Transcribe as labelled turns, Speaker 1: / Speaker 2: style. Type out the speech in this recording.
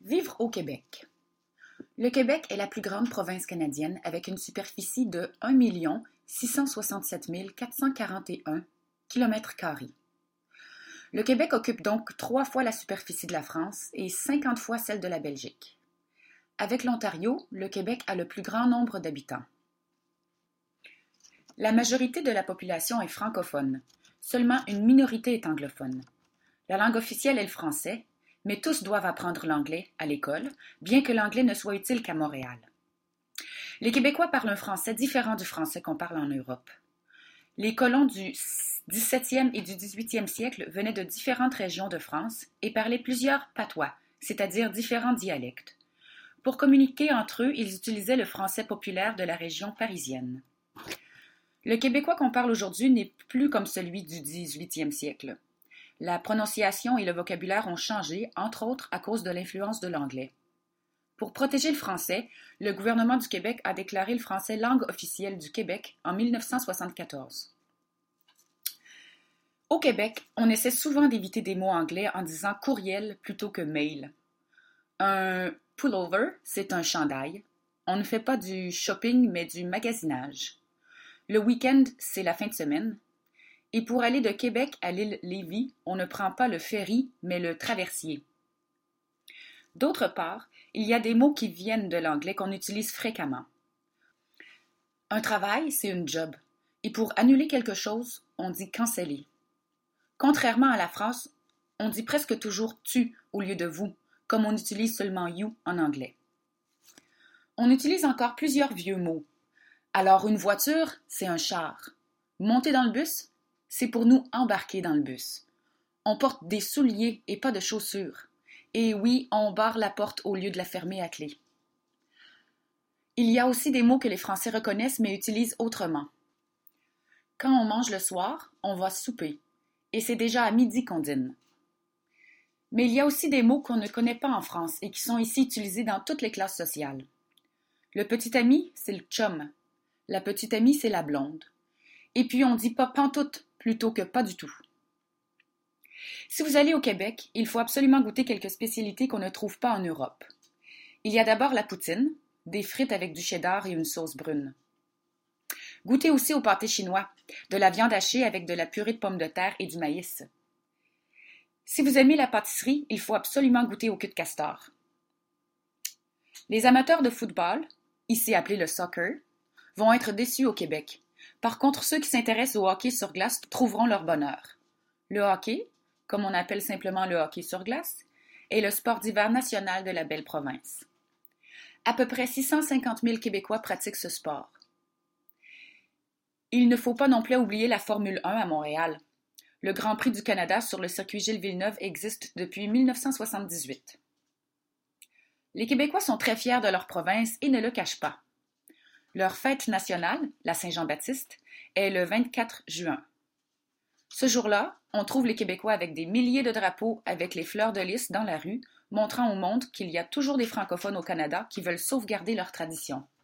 Speaker 1: Vivre au Québec. Le Québec est la plus grande province canadienne avec une superficie de 1 667 441 km². Le Québec occupe donc 3 fois la superficie de la France et 50 fois celle de la Belgique. Avec l'Ontario, le Québec a le plus grand nombre d'habitants. La majorité de la population est francophone. Seulement une minorité est anglophone. La langue officielle est le français, mais tous doivent apprendre l'anglais à l'école, bien que l'anglais ne soit utile qu'à Montréal. Les Québécois parlent un français différent du français qu'on parle en Europe. Les colons du XVIIe et du XVIIIe siècle venaient de différentes régions de France et parlaient plusieurs patois, c'est-à-dire différents dialectes. Pour communiquer entre eux, ils utilisaient le français populaire de la région parisienne. Le québécois qu'on parle aujourd'hui n'est plus comme celui du XVIIIe siècle. La prononciation et le vocabulaire ont changé, entre autres à cause de l'influence de l'anglais. Pour protéger le français, le gouvernement du Québec a déclaré le français langue officielle du Québec en 1974. Au Québec, on essaie souvent d'éviter des mots anglais en disant courriel plutôt que mail. Un pullover, c'est un chandail. On ne fait pas du shopping, mais du magasinage. Le week-end, c'est la fin de semaine. Et pour aller de Québec à l'île Lévis, on ne prend pas le ferry, mais le traversier. D'autre part, il y a des mots qui viennent de l'anglais qu'on utilise fréquemment. Un travail, c'est une job. Et pour annuler quelque chose, on dit canceller. Contrairement à la phrase, on dit presque toujours tu au lieu de vous, comme on utilise seulement you en anglais. On utilise encore plusieurs vieux mots. Alors une voiture, c'est un char. Monter dans le bus, c'est pour nous embarquer dans le bus. On porte des souliers et pas de chaussures. Et oui, on barre la porte au lieu de la fermer à clé. Il y a aussi des mots que les Français reconnaissent mais utilisent autrement. Quand on mange le soir, on va souper. Et c'est déjà à midi qu'on dîne. Mais il y a aussi des mots qu'on ne connaît pas en France et qui sont ici utilisés dans toutes les classes sociales. Le petit ami, c'est le chum. La petite amie, c'est la blonde. Et puis on dit pas pantoute plutôt que pas du tout. Si vous allez au Québec, il faut absolument goûter quelques spécialités qu'on ne trouve pas en Europe. Il y a d'abord la poutine, des frites avec du cheddar et une sauce brune. Goûtez aussi au pâté chinois, de la viande hachée avec de la purée de pommes de terre et du maïs. Si vous aimez la pâtisserie, il faut absolument goûter au cul de castor. Les amateurs de football, ici appelé le soccer, vont être déçus au Québec. Par contre, ceux qui s'intéressent au hockey sur glace trouveront leur bonheur. Le hockey, comme on appelle simplement le hockey sur glace, est le sport d'hiver national de la belle province. À peu près 650 000 Québécois pratiquent ce sport. Il ne faut pas non plus oublier la Formule 1 à Montréal. Le Grand Prix du Canada sur le circuit Gilles-Villeneuve existe depuis 1978. Les Québécois sont très fiers de leur province et ne le cachent pas. Leur fête nationale, la Saint-Jean-Baptiste, est le 24 juin. Ce jour-là, on trouve les Québécois avec des milliers de drapeaux avec les fleurs de lys dans la rue, montrant au monde qu'il y a toujours des francophones au Canada qui veulent sauvegarder leur tradition.